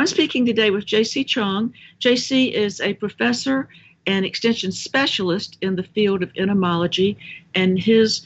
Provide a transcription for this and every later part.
I'm speaking today with J.C. Chung. J.C. is a professor and extension specialist in the field of entomology, and his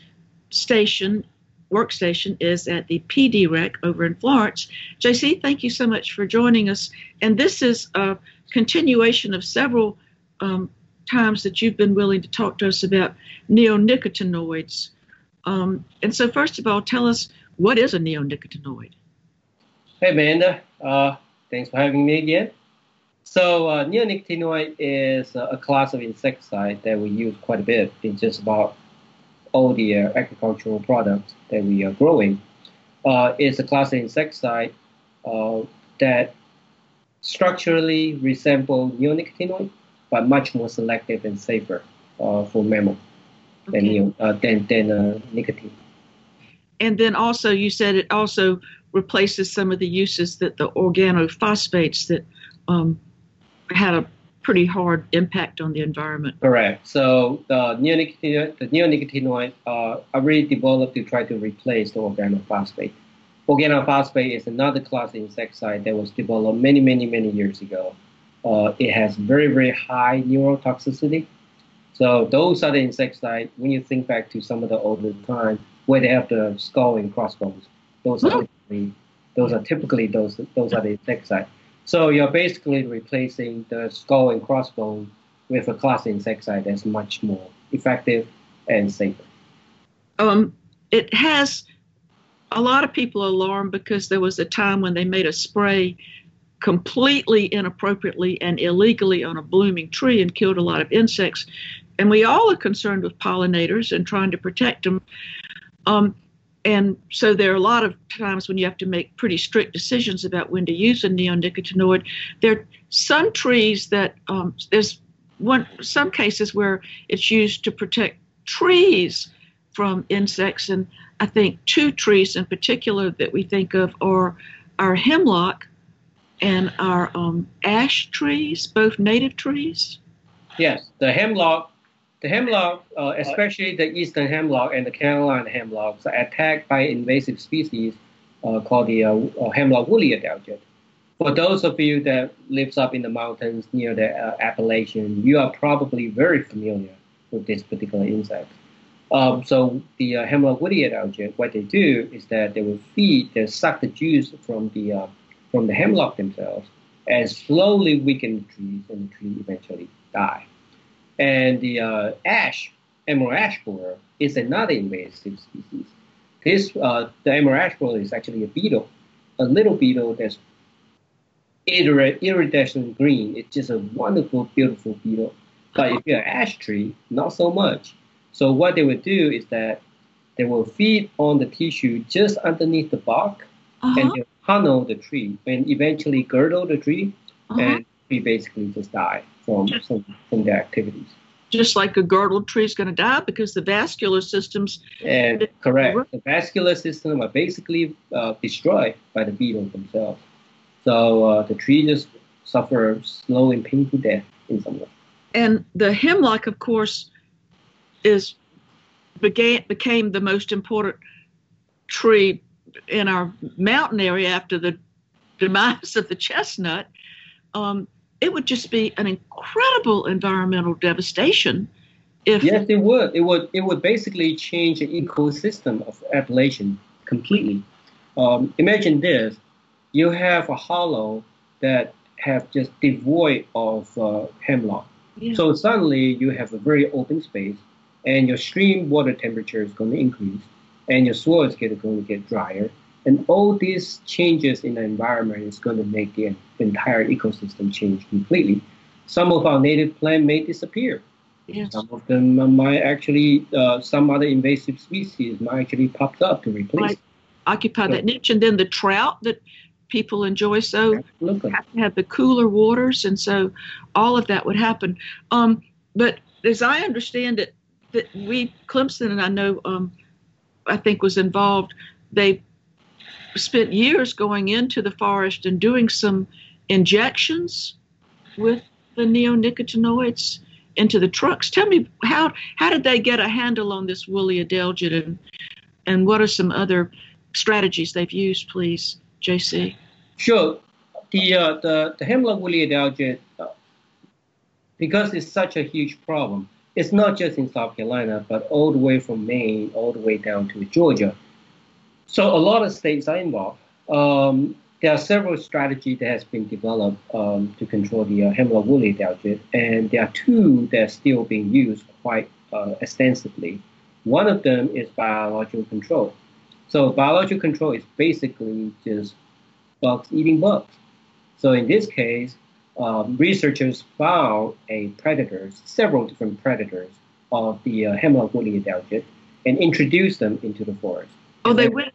workstation is at the PDREC over in Florence. J.C., thank you so much for joining us. And this is a continuation of several times that you've been willing to talk to us about neonicotinoids. And so first of all, tell us, what is a neonicotinoid? Hey, Amanda. Thanks for having me again. So neonicotinoid is a class of insecticide that we use quite a bit in just about all the agricultural products that we are growing. It's a class of insecticide that structurally resemble neonicotinoid, but much more selective and safer for mammal than nicotine. And then also, you said it also replaces some of the uses that the organophosphates that had a pretty hard impact on the environment. Correct. So the neonicotinoid are really developed to try to replace the organophosphate. Organophosphate is another class of insecticide that was developed many, many, many years ago. It has very, very high neurotoxicity. So those are the insecticides, when you think back to some of the older time, where they have the skull and crossbones, those are typically those are the insecticides. So you're basically replacing the skull and crossbone with a class of insecticide that's much more effective and safer. It has a lot of people alarmed because there was a time when they made a spray completely inappropriately and illegally on a blooming tree and killed a lot of insects. And we all are concerned with pollinators and trying to protect them. And so there are a lot of times when you have to make pretty strict decisions about when to use a neonicotinoid. There are some trees that some cases where it's used to protect trees from insects. And I think two trees in particular that we think of are our hemlock and our ash trees, both native trees. Yes, the hemlock, especially the eastern hemlock and the Carolina hemlocks, are attacked by invasive species called the hemlock woolly adelgid. For those of you that lives up in the mountains near the Appalachian, you are probably very familiar with this particular insect. So the hemlock woolly adelgid, what they do is that they suck the juice from the hemlock themselves and slowly weaken the trees, and the tree eventually die. And the emerald ash borer, is another invasive species. The emerald ash borer is actually a beetle, a little beetle that's iridescent green. It's just a wonderful, beautiful beetle. But if you're an ash tree, not so much. So what they would do is that they will feed on the tissue just underneath the bark, and they'll tunnel the tree and eventually girdle the tree, and the tree basically just die from their activities. Just like a girdled tree is going to die because the vascular systems... Correct. The vascular system are basically destroyed by the beetles themselves. So the tree just suffers slow and painful death in some way. And the hemlock, of course, became the most important tree in our mountain area after the demise of the chestnut. It would just be an incredible environmental devastation if... Yes, it would. It would basically change the ecosystem of Appalachian completely. Imagine this. You have a hollow that have just devoid of hemlock. Yeah. So suddenly you have a very open space, and your stream water temperature is going to increase, and your soil is going to get drier. And all these changes in the environment is going to make the entire ecosystem change completely. Some of our native plants may disappear. Yes. Some of them might actually, some other invasive species might actually pop up to replace it. Occupy that niche. And then the trout that people enjoy have to have the cooler waters. And so all of that would happen. But as I understand it, that Clemson, and I know, I think was involved, they spent years going into the forest and doing some injections with the neonicotinoids into the trucks. Tell me, how did they get a handle on this woolly adelgid, and what are some other strategies they've used, please, JC? Sure. The hemlock woolly adelgid, because it's such a huge problem, it's not just in South Carolina, but all the way from Maine, all the way down to Georgia. So a lot of states are involved. There are several strategies that has been developed to control the hemlock woolly adelgid, and there are two that are still being used quite extensively. One of them is biological control. So biological control is basically just bugs eating bugs. So in this case, researchers found several different predators of the hemlock woolly adelgid, and introduced them into the forest. Oh, they went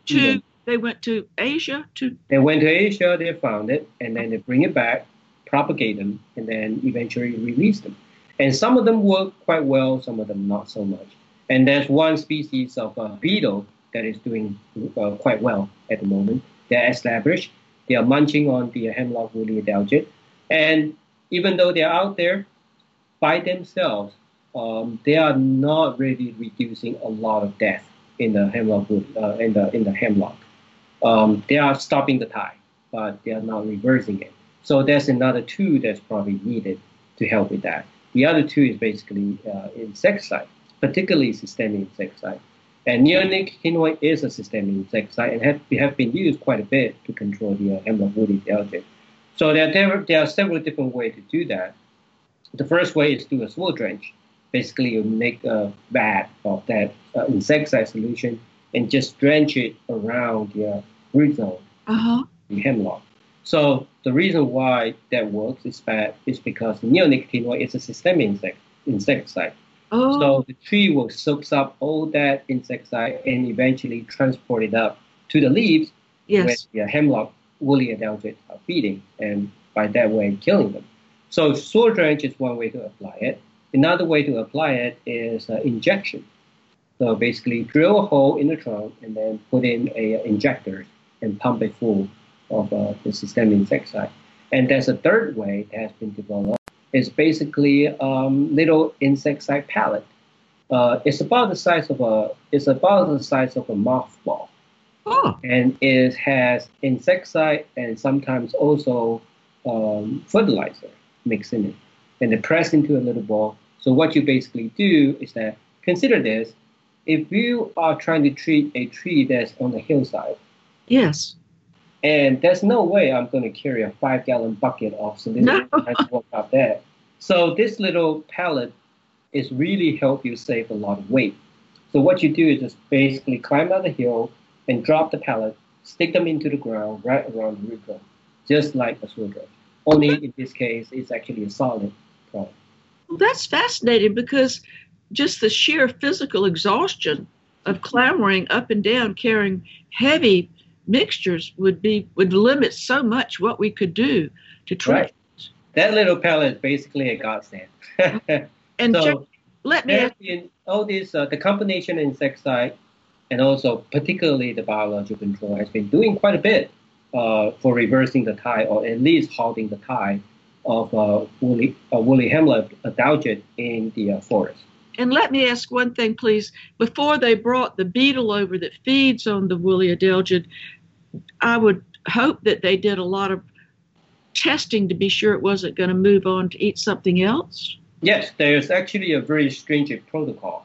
to Asia to. They went to Asia. They found it, and then they bring it back, propagate them, and then eventually release them. And some of them work quite well, some of them not so much. And there's one species of beetle that is doing quite well at the moment. They're established. They are munching on the hemlock woolly adelgid. And even though they're out there by themselves, they are not really reducing a lot of death in the hemlock in the hemlock. They are stopping the tide, but they are not reversing it. So there's another two that's probably needed to help with that. The other two is basically insecticide, particularly systemic insecticide. And neonicotinoid is a systemic insecticide and have been used quite a bit to control the hemlock woolly adelgid. So there are several different ways to do that. The first way is to do a soil drench. Basically, you make a vat of that insecticide solution and just drench it around the root zone, the hemlock. So the reason why that works is because neonicotinoid is a systemic insecticide. Oh. So the tree will soak up all that insecticide and eventually transport it up to the leaves where the hemlock woolly adelgid are feeding, and by that way killing them. So soil drench is one way to apply it. Another way to apply it is injection. So basically drill a hole in the trunk and then put in a injector and pump it full of the systemic insecticide. And there's a third way that has been developed. It's basically little insecticide pellet. It's about the size of a mothball. Oh. And it has insecticide and sometimes also fertilizer mixed in it. And they press into a little ball. So what you basically do is that, consider this, if you are trying to treat a tree that's on the hillside. Yes. And there's no way I'm going to carry a 5-gallon bucket of salinity to walk out there. So this little pellet is really help you save a lot of weight. So what you do is just basically climb out the hill and drop the pellet, stick them into the ground right around the root zone, just like a soil drench. Only in this case, it's actually a solid product. Well, that's fascinating because just the sheer physical exhaustion of clambering up and down, carrying heavy mixtures would limit so much what we could do to treat. Right. That little pellet is basically a godsend. And so Jeff, let me ask all these the combination insecticide and also particularly the biological control has been doing quite a bit for reversing the tide, or at least halting the tide of woolly hemlock adelgid in the forest. And let me ask one thing, please. Before they brought the beetle over that feeds on the woolly adelgid, I would hope that they did a lot of testing to be sure it wasn't going to move on to eat something else. Yes, there's actually a very stringent protocol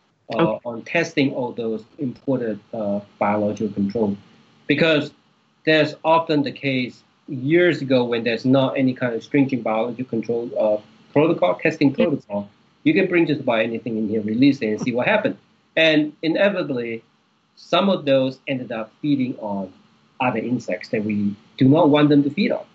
on testing all those imported biological control, because there's often the case years ago when there's not any kind of stringent biological control testing protocol. You can bring just about anything in here, release it, and see what happens. And inevitably, some of those ended up feeding on other insects that we do not want them to feed on.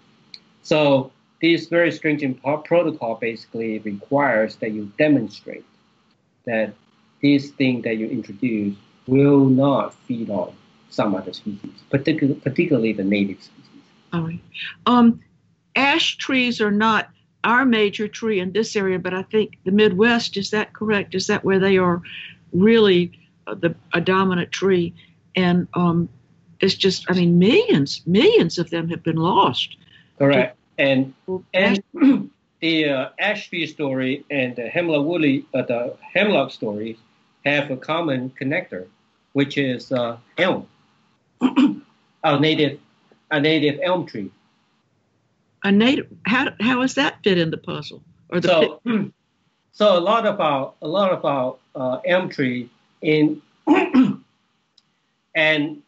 So this very stringent protocol basically requires that you demonstrate that this thing that you introduce will not feed on some other species, particularly the native species. All right. Ash trees are not our major tree in this area, but I think the Midwest, is that correct? Is that where they are really a dominant tree? And it's just, I mean, millions of them have been lost. Correct. And the ash tree story and the hemlock story have a common connector, which is elm, a native elm tree. A native. How does that fit in the puzzle? Or the So, so a lot of our elm tree in and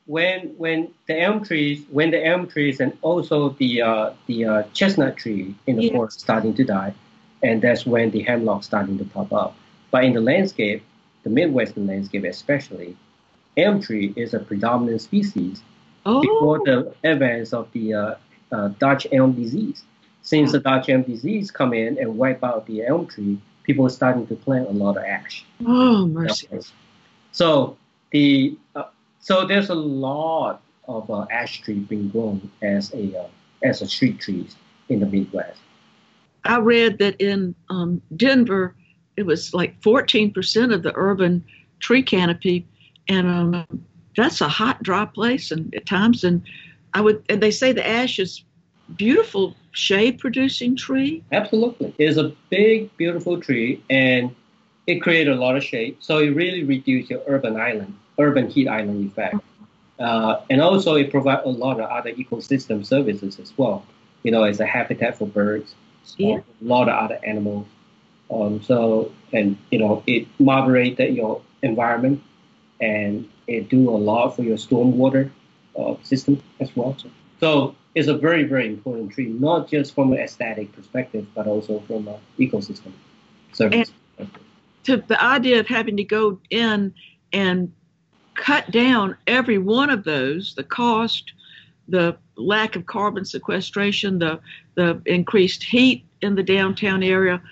when the elm trees and also the chestnut tree in the forest starting to die, and that's when the hemlock starting to pop up. But in the landscape, the Midwestern landscape especially, elm tree is a predominant species before the advance of the Dutch elm disease. Since the Dutch elm disease come in and wipe out the elm tree, people are starting to plant a lot of ash. Oh, mercy! So so there's a lot of ash tree being grown as a street trees in the Midwest. I read that in Denver, it was like 14% of the urban tree canopy, and that's a hot, dry place, and at times, and they say the ash is beautiful shade-producing tree. Absolutely, it's a big, beautiful tree, and it creates a lot of shade, so it really reduces your urban heat island effect. And also it provides a lot of other ecosystem services as well. It's a habitat for birds, a lot of other animals. It moderates your environment, and it do a lot for your stormwater system as well. So it's a very, very important tree, not just from an aesthetic perspective, but also from an ecosystem service perspective. To the idea of having to go in and cut down every one of those, the cost, the lack of carbon sequestration, the increased heat in the downtown area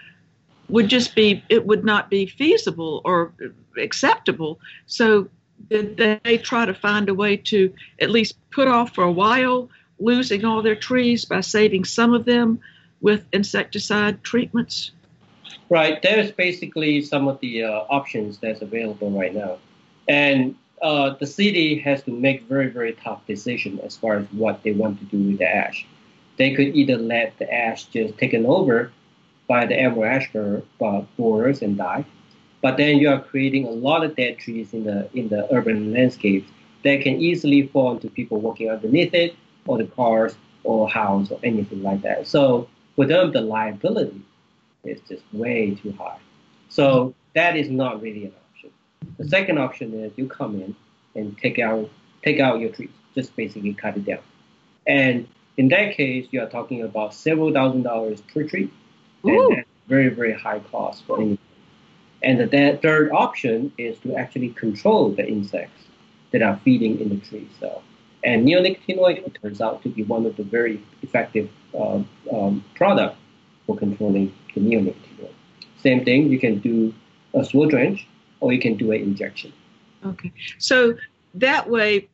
it would not be feasible or acceptable. So they try to find a way to at least put off for a while losing all their trees by saving some of them with insecticide treatments. Right. There's basically some of the options that's available right now. And the city has to make very, very tough decisions as far as what they want to do with the ash. They could either let the ash just taken over by the emerald ash borers and die, but then you are creating a lot of dead trees in the urban landscape that can easily fall into people walking underneath it, or the cars, or house, or anything like that. So for them, the liability is just way too high. So that is not really an option. The second option is you come in and take out your trees, just basically cut it down. And in that case, you are talking about several $1,000s per tree, and that's very, very high cost for anything. And the third option is to actually control the insects that are feeding in the tree cell. And neonicotinoid turns out to be one of the very effective products for controlling the neonicotinoid. Same thing, you can do a soil drench, or you can do an injection. Okay, so that way,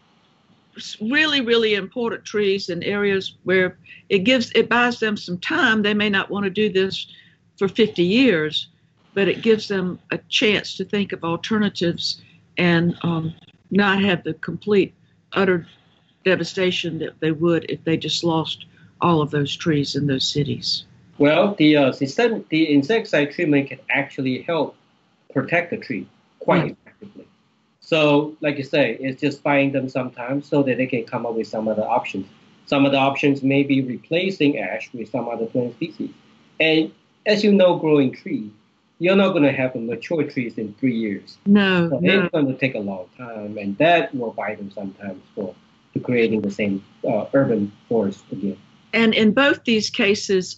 really, really important trees in areas where it buys them some time. They may not want to do this for 50 years, but it gives them a chance to think of alternatives and not have the complete, utter devastation that they would if they just lost all of those trees in those cities. Well, the insecticide treatment can actually help protect the tree quite effectively. So, like you say, it's just buying them sometimes so that they can come up with some other options. Some of the options may be replacing ash with some other plant species. And as you know, growing trees, you're not going to have a mature trees in 3 years. No, so it's going to take a long time, and that will buy them sometimes to creating the same urban forest again. And in both these cases,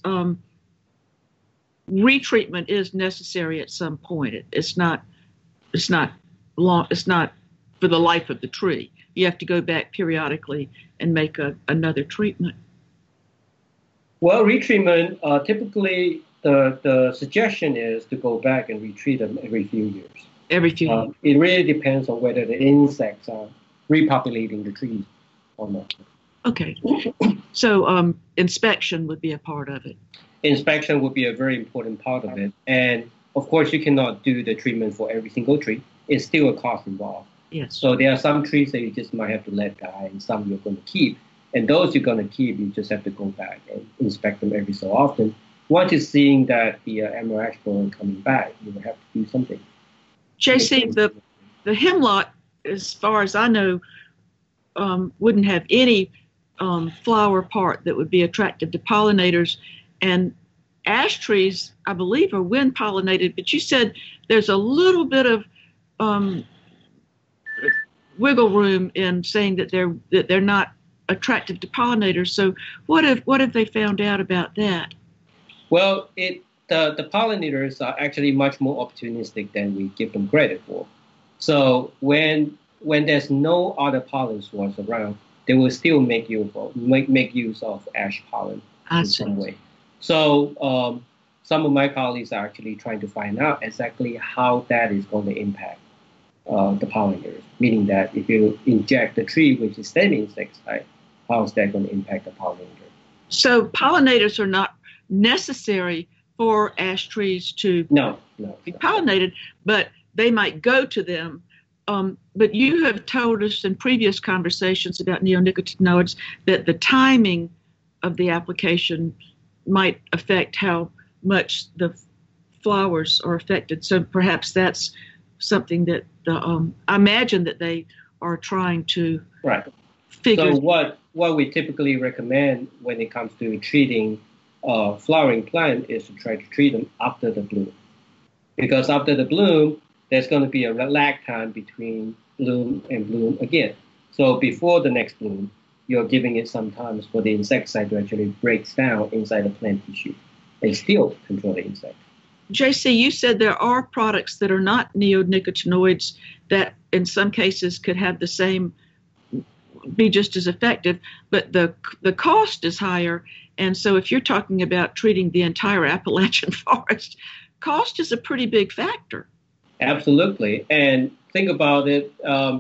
retreatment is necessary at some point. It's not long. It's not for the life of the tree. You have to go back periodically and make another treatment. Well, retreatment, typically the suggestion is to go back and retreat them every few years. Every few years. It really depends on whether the insects are repopulating the trees or not. Okay. So inspection would be a part of it. Inspection would be a very important part of it. And of course, you cannot do the treatment for every single tree. It's still a cost involved. Yes. So there are some trees that you just might have to let die, and some you're going to keep. And those you're going to keep, you just have to go back and inspect them every so often. Once you're seeing that the emerald ash borer coming back, you will have to do something. JC, the hemlock, as far as I know, wouldn't have any flower part that would be attractive to pollinators. And ash trees, I believe, are wind pollinated, but you said there's a little bit of wiggle room in saying that they're not attractive to pollinators. So what have they found out about that? Well, the pollinators are actually much more opportunistic than we give them credit for. So when there's no other pollen source around, they will still make use of ash pollen in some way. So some of my colleagues are actually trying to find out exactly how that is going to impact the pollinators, meaning that if you inject the tree with systemic insecticide, how is that going to impact the pollinator? So pollinators are not necessary for ash trees to be pollinated, but they might go to them. But you have told us in previous conversations about neonicotinoids that the timing of the application might affect how much the flowers are affected. So perhaps that's something that I imagine that they are trying to figure. So what we typically recommend when it comes to treating flowering plant is to try to treat them after the bloom, because after the bloom there's going to be a lag time between bloom and bloom again. So before the next bloom, you're giving it some time for the insecticide to actually break down inside the plant tissue and still control the insect. JC, you said there are products that are not neonicotinoids that in some cases could have the same, be just as effective, but the cost is higher. And so if you're talking about treating the entire Appalachian forest, cost is a pretty big factor. Absolutely. And think about it,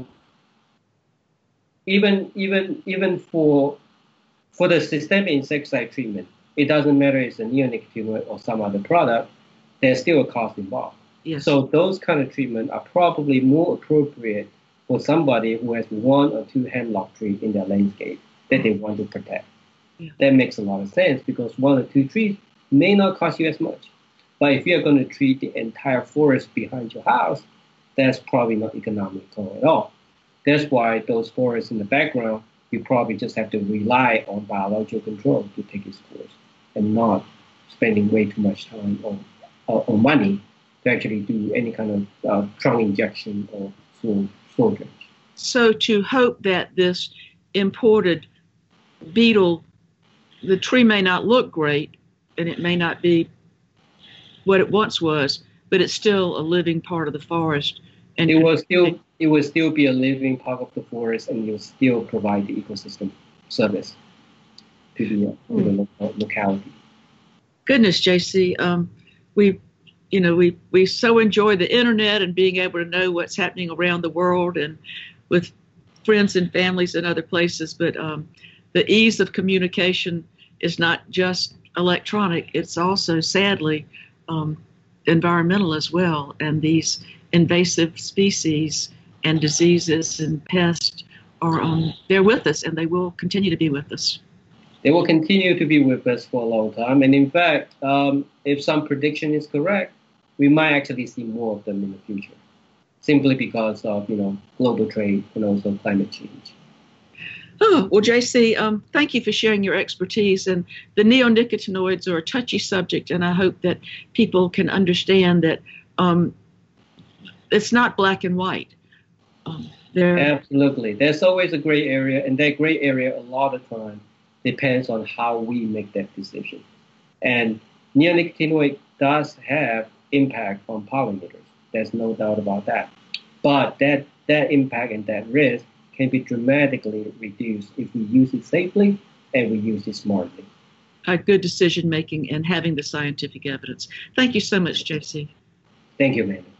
even for the systemic insecticide treatment, it doesn't matter if it's a neonicotinoid or some other product, there's still a cost involved. Yes. So those kind of treatment are probably more appropriate for somebody who has 1 or 2 hemlock trees in their landscape that they want to protect. Yeah. That makes a lot of sense because 1 or 2 trees may not cost you as much. But if you're going to treat the entire forest behind your house, that's probably not economical at all. That's why those forests in the background, you probably just have to rely on biological control to take its course and not spending way too much time or money to actually do any kind of trunk injection or soil drainage. So to hope that this imported beetle, the tree may not look great and it may not be what it once was, but it's still a living part of the forest. And it will still be a living part of the forest, and you'll still provide the ecosystem service to the locality. Goodness, JC, we so enjoy the internet and being able to know what's happening around the world and with friends and families in other places. But the ease of communication is not just electronic; it's also, sadly, environmental as well. And these invasive species and diseases and pests are they're with us, and they will continue to be with us. They will continue to be with us for a long time. And in fact, if some prediction is correct, we might actually see more of them in the future, simply because of global trade and also climate change. Oh, well, JC, thank you for sharing your expertise. And the neonicotinoids are a touchy subject, and I hope that people can understand that it's not black and white. Absolutely. There's always a gray area, and that gray area a lot of time depends on how we make that decision. And neonicotinoid does have impact on pollinators. There's no doubt about that. But that impact and that risk can be dramatically reduced if we use it safely and we use it smartly. Good decision making and having the scientific evidence. Thank you so much, JC. Thank you, Amanda.